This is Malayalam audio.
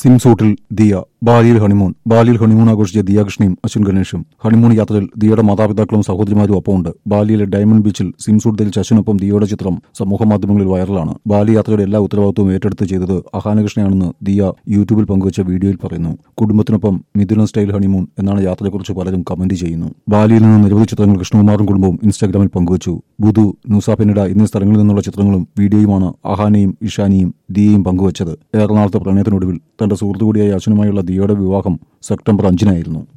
സിംസൂട്ടിൽ ദിയ ബാലിയിൽ ഹണിമൂൺ ആഘോഷിച്ച ദിയ കൃഷ്ണയും അശ്വിൻ ഗണേഷും ഹണിമൂൺ യാത്രയിൽ ദിയയുടെ മാതാപിതാക്കളും സഹോദരിമാരും ഒപ്പമുണ്ട്. ബാലിയിലെ ഡയമണ്ട് ബീച്ചിൽ സിംസൂട്ട് ധരിച്ച അശ്വിനൊപ്പം ദിയയുടെ ചിത്രം സമൂഹമാധ്യമങ്ങളിൽ വൈറലാണ്. ബാലി യാത്രയുടെ എല്ലാ ഉത്തരവാദിത്വവും ഏറ്റെടുത്ത് ചെയ്തത് അഹാനകൃഷ്ണയാണെന്ന് ദിയ യൂട്യൂബിൽ പങ്കുവച്ച വീഡിയോയിൽ പറയുന്നു. കുടുംബത്തിനൊപ്പം മിഥുന സ്റ്റൈൽ ഹണിമൂൺ എന്നാണ് യാത്രയെക്കുറിച്ച് പലരും കമന്റ് ചെയ്യുന്നു. ബാലിയിൽ നിന്ന് നിരവധി ചിത്രങ്ങൾ കൃഷ്ണകുമാറും കുടുംബവും ഇൻസ്റ്റാഗ്രാമിൽ പങ്കുവച്ചു. ബുധു, നുസാപെനിഡ എന്നീ സ്ഥലങ്ങളിൽ നിന്നുള്ള ചിത്രങ്ങളും വീഡിയോയുമാണ് അഹാനയും ഇഷാനിയും ദിയയും പങ്കുവച്ചത്. ഏറെ നാളത്തെ പ്രണയത്തിനൊടുവിൽ തന്റെ സുഹൃത്തുകൂടിയായ അശ്വിനുമായുള്ള ദിയയുടെ വിവാഹം സെപ്റ്റംബർ 5-നായിരുന്നു.